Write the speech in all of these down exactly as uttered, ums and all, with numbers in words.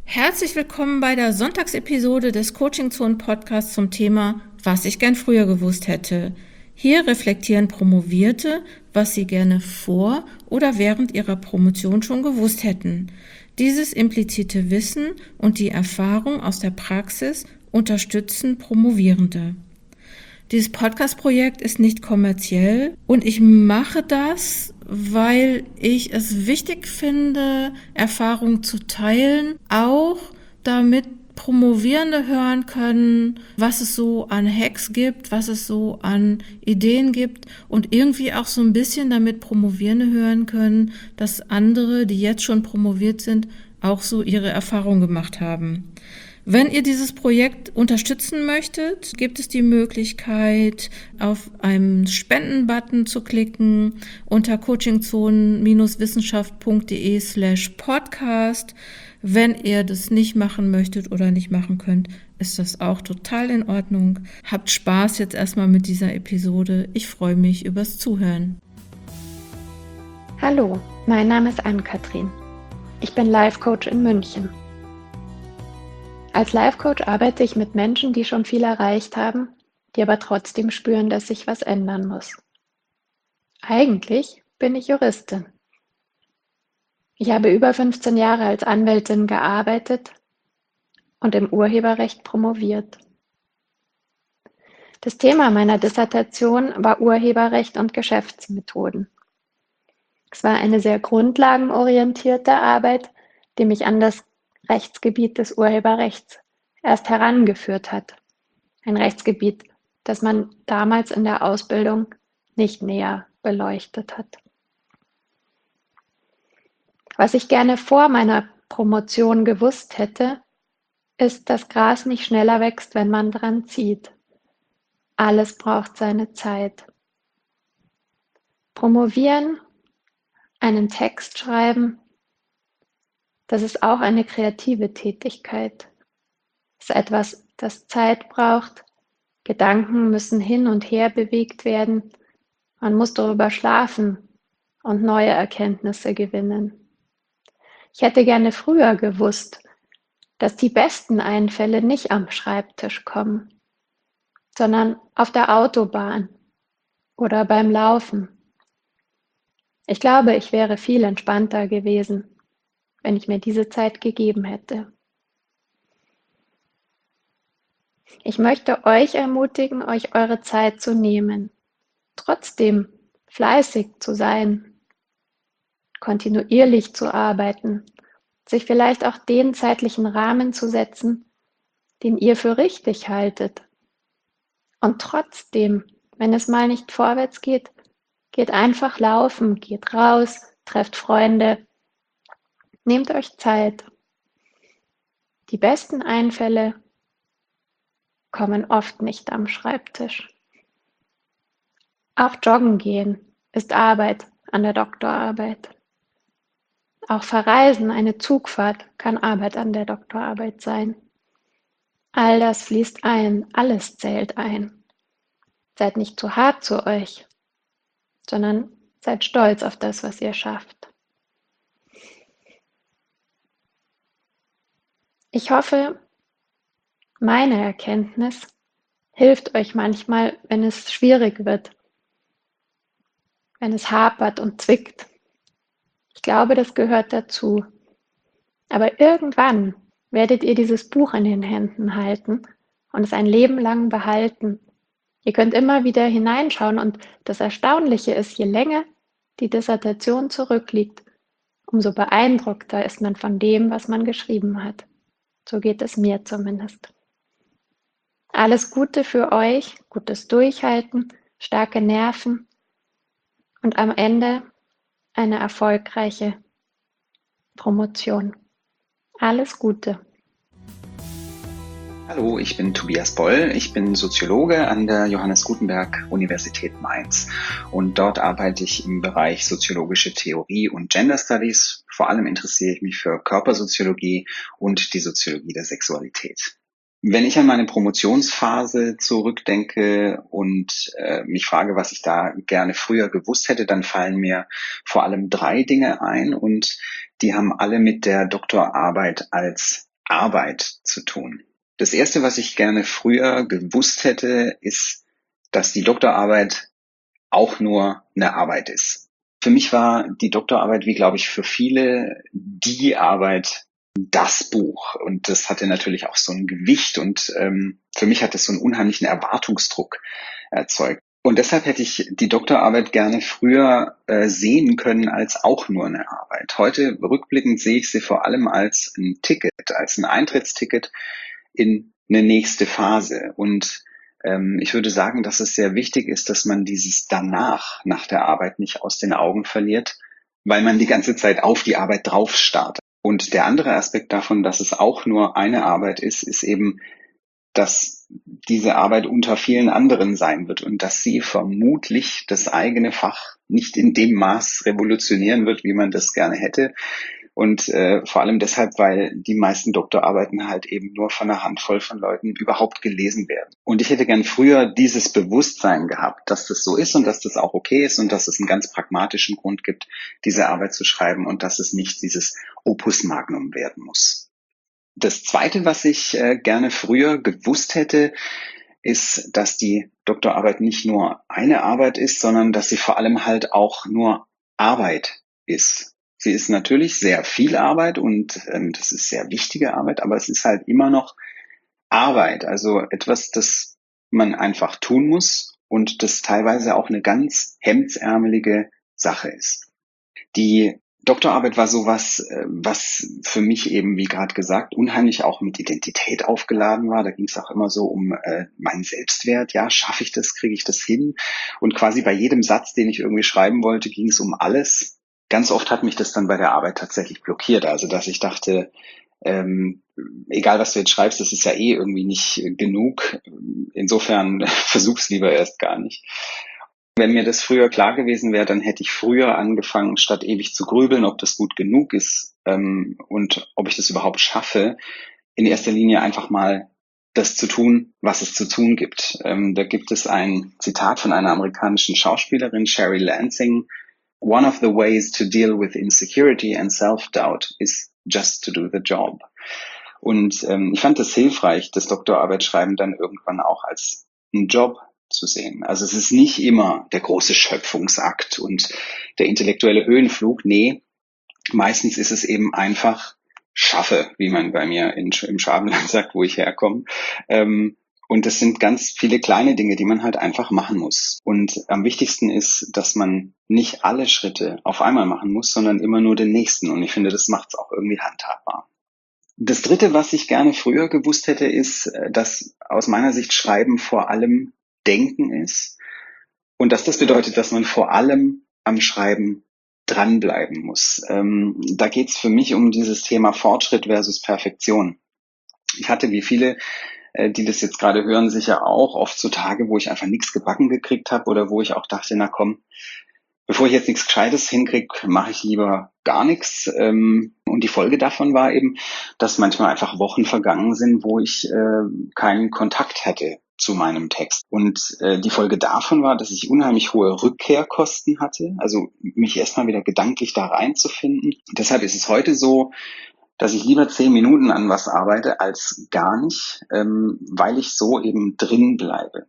Herzlich willkommen bei der Sonntagsepisode des Coaching Zone Podcasts zum Thema Was ich gern früher gewusst hätte. Hier reflektieren Promovierte, was sie gerne vor oder während ihrer Promotion schon gewusst hätten. Dieses implizite Wissen und die Erfahrung aus der Praxis unterstützen Promovierende. Dieses Podcast-Projekt ist nicht kommerziell und ich mache das, weil ich es wichtig finde, Erfahrungen zu teilen, auch damit Promovierende hören können, was es so an Hacks gibt, was es so an Ideen gibt und irgendwie auch so ein bisschen damit Promovierende hören können, dass andere, die jetzt schon promoviert sind, auch so ihre Erfahrungen gemacht haben. Wenn ihr dieses Projekt unterstützen möchtet, gibt es die Möglichkeit, auf einen Spenden-Button zu klicken unter coachingzone-wissenschaft.de slash podcast. Wenn ihr das nicht machen möchtet oder nicht machen könnt, ist das auch total in Ordnung. Habt Spaß jetzt erstmal mit dieser Episode. Ich freue mich übers Zuhören. Hallo, mein Name ist Ann-Kathrin. Ich bin Life-Coach in München. Als Life-Coach arbeite ich mit Menschen, die schon viel erreicht haben, die aber trotzdem spüren, dass sich was ändern muss. Eigentlich bin ich Juristin. Ich habe über fünfzehn Jahre als Anwältin gearbeitet und im Urheberrecht promoviert. Das Thema meiner Dissertation war Urheberrecht und Geschäftsmethoden. Es war eine sehr grundlagenorientierte Arbeit, die mich an das Rechtsgebiet des Urheberrechts erst herangeführt hat. Ein Rechtsgebiet, das man damals in der Ausbildung nicht näher beleuchtet hat. Was ich gerne vor meiner Promotion gewusst hätte, ist, dass Gras nicht schneller wächst, wenn man dran zieht. Alles braucht seine Zeit. Promovieren, einen Text schreiben, das ist auch eine kreative Tätigkeit. Es ist etwas, das Zeit braucht. Gedanken müssen hin und her bewegt werden. Man muss darüber schlafen und neue Erkenntnisse gewinnen. Ich hätte gerne früher gewusst, dass die besten Einfälle nicht am Schreibtisch kommen, sondern auf der Autobahn oder beim Laufen. Ich glaube, ich wäre viel entspannter gewesen, wenn ich mir diese Zeit gegeben hätte. Ich möchte euch ermutigen, euch eure Zeit zu nehmen, trotzdem fleißig zu sein, kontinuierlich zu arbeiten, sich vielleicht auch den zeitlichen Rahmen zu setzen, den ihr für richtig haltet. Und trotzdem, wenn es mal nicht vorwärts geht, geht einfach laufen, geht raus, trefft Freunde, nehmt euch Zeit. Die besten Einfälle kommen oft nicht am Schreibtisch. Auch joggen gehen ist Arbeit an der Doktorarbeit. Auch verreisen, eine Zugfahrt, kann Arbeit an der Doktorarbeit sein. All das fließt ein, alles zählt ein. Seid nicht zu hart zu euch, sondern seid stolz auf das, was ihr schafft. Ich hoffe, meine Erkenntnis hilft euch manchmal, wenn es schwierig wird, wenn es hapert und zwickt. Ich glaube, das gehört dazu. Aber irgendwann werdet ihr dieses Buch in den Händen halten und es ein Leben lang behalten. Ihr könnt immer wieder hineinschauen und das Erstaunliche ist, je länger die Dissertation zurückliegt, umso beeindruckter ist man von dem, was man geschrieben hat. So geht es mir zumindest. Alles Gute für euch, gutes Durchhalten, starke Nerven und am Ende eine erfolgreiche Promotion. Alles Gute. Hallo, ich bin Tobias Boll. Ich bin Soziologe an der Johannes Gutenberg Universität Mainz und dort arbeite ich im Bereich soziologische Theorie und Gender Studies. Vor allem interessiere ich mich für Körpersoziologie und die Soziologie der Sexualität. Wenn ich an meine Promotionsphase zurückdenke und äh, mich frage, was ich da gerne früher gewusst hätte, dann fallen mir vor allem drei Dinge ein und die haben alle mit der Doktorarbeit als Arbeit zu tun. Das Erste, was ich gerne früher gewusst hätte, ist, dass die Doktorarbeit auch nur eine Arbeit ist. Für mich war die Doktorarbeit, wie glaube ich für viele, die Arbeit, das Buch. Und das hatte natürlich auch so ein Gewicht und ähm, für mich hat das so einen unheimlichen Erwartungsdruck erzeugt. Und deshalb hätte ich die Doktorarbeit gerne früher äh, sehen können als auch nur eine Arbeit. Heute rückblickend sehe ich sie vor allem als ein Ticket, als ein Eintrittsticket in eine nächste Phase. Und ähm, ich würde sagen, dass es sehr wichtig ist, dass man dieses danach, nach der Arbeit nicht aus den Augen verliert, weil man die ganze Zeit auf die Arbeit drauf startet. Und der andere Aspekt davon, dass es auch nur eine Arbeit ist, ist eben, dass diese Arbeit unter vielen anderen sein wird und dass sie vermutlich das eigene Fach nicht in dem Maß revolutionieren wird, wie man das gerne hätte. Und äh, vor allem deshalb, weil die meisten Doktorarbeiten halt eben nur von einer Handvoll von Leuten überhaupt gelesen werden. Und ich hätte gern früher dieses Bewusstsein gehabt, dass das so ist und dass das auch okay ist und dass es einen ganz pragmatischen Grund gibt, diese Arbeit zu schreiben und dass es nicht dieses Opus Magnum werden muss. Das Zweite, was ich äh, gerne früher gewusst hätte, ist, dass die Doktorarbeit nicht nur eine Arbeit ist, sondern dass sie vor allem halt auch nur Arbeit ist. Sie ist natürlich sehr viel Arbeit und ähm, das ist sehr wichtige Arbeit, aber es ist halt immer noch Arbeit, also etwas, das man einfach tun muss und das teilweise auch eine ganz hemdsärmelige Sache ist. Die Doktorarbeit war sowas, was für mich eben, wie gerade gesagt, unheimlich auch mit Identität aufgeladen war. Da ging es auch immer so um äh, meinen Selbstwert. Ja, schaffe ich das, kriege ich das hin? Und quasi bei jedem Satz, den ich irgendwie schreiben wollte, ging es um alles. Ganz oft hat mich das dann bei der Arbeit tatsächlich blockiert. Also, dass ich dachte, ähm, egal was du jetzt schreibst, das ist ja eh irgendwie nicht genug. Insofern versuch's lieber erst gar nicht. Wenn mir das früher klar gewesen wäre, dann hätte ich früher angefangen, statt ewig zu grübeln, ob das gut genug ist ähm, und ob ich das überhaupt schaffe, in erster Linie einfach mal das zu tun, was es zu tun gibt. Ähm, da gibt es ein Zitat von einer amerikanischen Schauspielerin, Sherry Lansing. One of the ways to deal with insecurity and self-doubt is just to do the job. Und ähm, ich fand das hilfreich, das Doktorarbeitsschreiben dann irgendwann auch als einen Job zu sehen. Also es ist nicht immer der große Schöpfungsakt und der intellektuelle Höhenflug. Nee, meistens ist es eben einfach schaffe, wie man bei mir in, im Schwabenland sagt, wo ich herkomme. Ähm, und es sind ganz viele kleine Dinge, die man halt einfach machen muss. Und am wichtigsten ist, dass man nicht alle Schritte auf einmal machen muss, sondern immer nur den nächsten. Und ich finde, das macht es auch irgendwie handhabbar. Das Dritte, was ich gerne früher gewusst hätte, ist, dass aus meiner Sicht Schreiben vor allem Denken ist und dass das bedeutet, dass man vor allem am Schreiben dranbleiben muss. Ähm, da geht es für mich um dieses Thema Fortschritt versus Perfektion. Ich hatte, wie viele, äh, die das jetzt gerade hören, sicher auch oft so Tage, wo ich einfach nichts gebacken gekriegt habe oder wo ich auch dachte, na komm, bevor ich jetzt nichts Gescheites hinkriege, mache ich lieber gar nichts. Ähm, und die Folge davon war eben, dass manchmal einfach Wochen vergangen sind, wo ich äh, keinen Kontakt hatte zu meinem Text. Und äh, die Folge davon war, dass ich unheimlich hohe Rückkehrkosten hatte, also mich erstmal wieder gedanklich da reinzufinden. Deshalb ist es heute so, dass ich lieber zehn Minuten an was arbeite als gar nicht, ähm, weil ich so eben drin bleibe.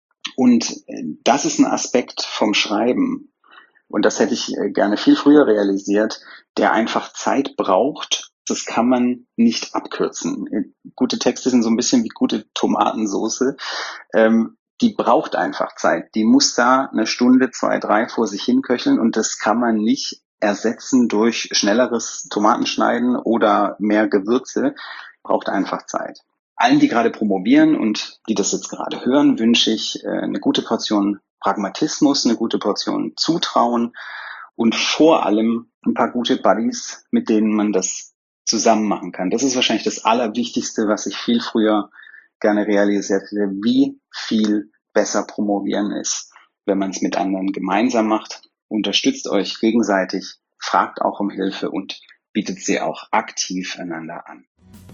Und äh, das ist ein Aspekt vom Schreiben, und das hätte ich äh, gerne viel früher realisiert, der einfach Zeit braucht. Das kann man nicht abkürzen. Gute Texte sind so ein bisschen wie gute Tomatensoße. Ähm, die braucht einfach Zeit. Die muss da eine Stunde, zwei, drei vor sich hinköcheln und das kann man nicht ersetzen durch schnelleres Tomatenschneiden oder mehr Gewürze. Braucht einfach Zeit. Allen, die gerade promovieren und die das jetzt gerade hören, wünsche ich äh, eine gute Portion Pragmatismus, eine gute Portion Zutrauen und vor allem ein paar gute Buddies, mit denen man das zusammen machen kann. Das ist wahrscheinlich das Allerwichtigste, was ich viel früher gerne realisiert hätte, wie viel besser promovieren ist, wenn man es mit anderen gemeinsam macht. Unterstützt euch gegenseitig, fragt auch um Hilfe und bietet sie auch aktiv einander an.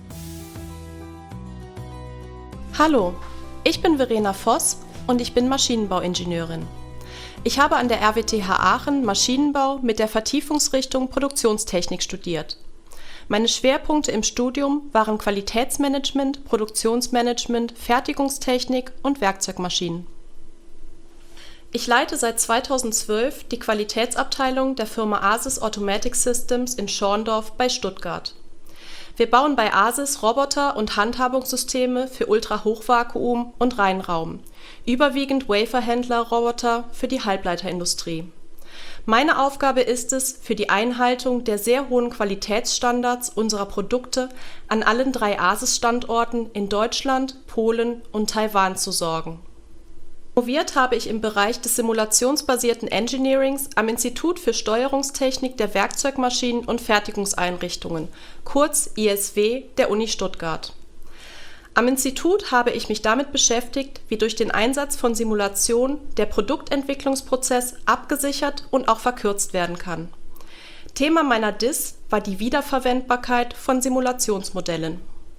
Hallo, ich bin Verena Voss und ich bin Maschinenbauingenieurin. Ich habe an der R W T H Aachen Maschinenbau mit der Vertiefungsrichtung Produktionstechnik studiert. Meine Schwerpunkte im Studium waren Qualitätsmanagement, Produktionsmanagement, Fertigungstechnik und Werkzeugmaschinen. Ich leite seit zweitausendzwölf die Qualitätsabteilung der Firma Asis Automatic Systems in Schorndorf bei Stuttgart. Wir bauen bei Asis Roboter und Handhabungssysteme für Ultrahochvakuum und Reinraum, überwiegend Waferhändler-Roboter für die Halbleiterindustrie. Meine Aufgabe ist es, für die Einhaltung der sehr hohen Qualitätsstandards unserer Produkte an allen drei Asis-Standorten in Deutschland, Polen und Taiwan zu sorgen. Promoviert habe ich im Bereich des simulationsbasierten Engineerings am Institut für Steuerungstechnik der Werkzeugmaschinen und Fertigungseinrichtungen, kurz I S W, der Uni Stuttgart. Am Institut habe ich mich damit beschäftigt, wie durch den Einsatz von Simulation der Produktentwicklungsprozess abgesichert und auch verkürzt werden kann. Thema meiner D I S war die Wiederverwendbarkeit von Simulationsmodellen.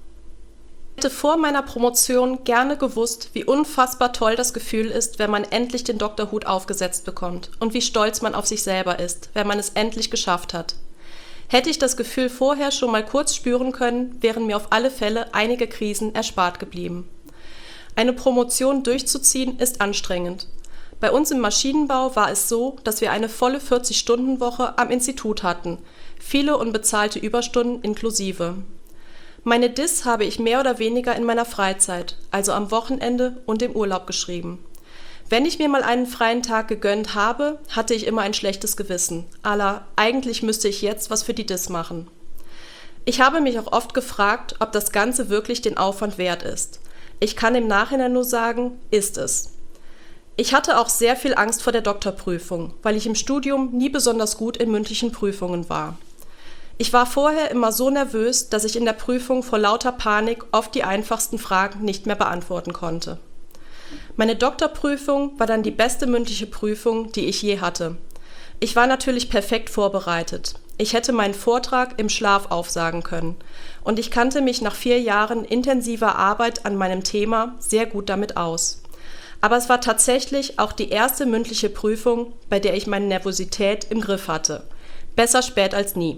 Ich hätte vor meiner Promotion gerne gewusst, wie unfassbar toll das Gefühl ist, wenn man endlich den Doktorhut aufgesetzt bekommt und wie stolz man auf sich selber ist, wenn man es endlich geschafft hat. Hätte ich das Gefühl vorher schon mal kurz spüren können, wären mir auf alle Fälle einige Krisen erspart geblieben. Eine Promotion durchzuziehen ist anstrengend. Bei uns im Maschinenbau war es so, dass wir eine volle vierzig-Stunden-Woche am Institut hatten, viele unbezahlte Überstunden inklusive. Meine D I S habe ich mehr oder weniger in meiner Freizeit, also am Wochenende und im Urlaub geschrieben. Wenn ich mir mal einen freien Tag gegönnt habe, hatte ich immer ein schlechtes Gewissen, à la, eigentlich müsste ich jetzt was für die D I S machen. Ich habe mich auch oft gefragt, ob das Ganze wirklich den Aufwand wert ist. Ich kann im Nachhinein nur sagen, ist es. Ich hatte auch sehr viel Angst vor der Doktorprüfung, weil ich im Studium nie besonders gut in mündlichen Prüfungen war. Ich war vorher immer so nervös, dass ich in der Prüfung vor lauter Panik oft die einfachsten Fragen nicht mehr beantworten konnte. Meine Doktorprüfung war dann die beste mündliche Prüfung, die ich je hatte. Ich war natürlich perfekt vorbereitet. Ich hätte meinen Vortrag im Schlaf aufsagen können. Und ich kannte mich nach vier Jahren intensiver Arbeit an meinem Thema sehr gut damit aus. Aber es war tatsächlich auch die erste mündliche Prüfung, bei der ich meine Nervosität im Griff hatte. Besser spät als nie.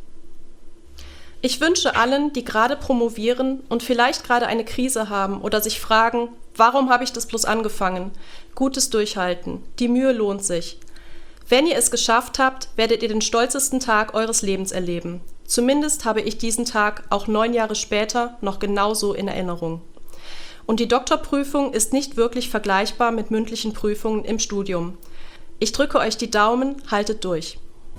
Ich wünsche allen, die gerade promovieren und vielleicht gerade eine Krise haben oder sich fragen, warum habe ich das bloß angefangen? Gutes Durchhalten. Die Mühe lohnt sich. Wenn ihr es geschafft habt, werdet ihr den stolzesten Tag eures Lebens erleben. Zumindest habe ich diesen Tag auch neun Jahre später noch genauso in Erinnerung. Und die Doktorprüfung ist nicht wirklich vergleichbar mit mündlichen Prüfungen im Studium. Ich drücke euch die Daumen, haltet durch.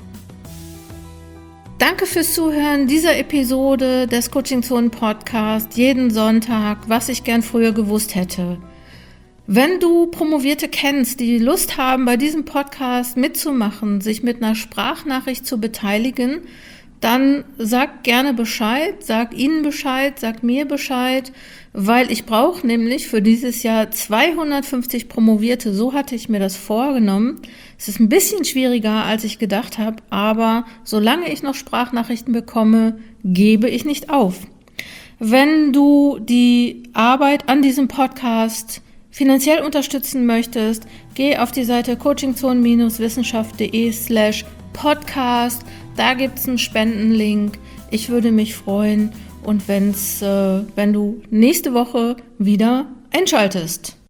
Danke fürs Zuhören dieser Episode des Coaching Zone Podcast jeden Sonntag, was ich gern früher gewusst hätte. Wenn du Promovierte kennst, die Lust haben, bei diesem Podcast mitzumachen, sich mit einer Sprachnachricht zu beteiligen, dann sag gerne Bescheid, sag ihnen Bescheid, sag mir Bescheid, weil ich brauche nämlich für dieses Jahr zweihundertfünfzig Promovierte, so hatte ich mir das vorgenommen. Es ist ein bisschen schwieriger, als ich gedacht habe, aber solange ich noch Sprachnachrichten bekomme, gebe ich nicht auf. Wenn du die Arbeit an diesem Podcast finanziell unterstützen möchtest, geh auf die Seite coachingzone-wissenschaft.de slash podcast. Da gibt's einen Spendenlink. Ich würde mich freuen und wenn's, äh, wenn du nächste Woche wieder einschaltest.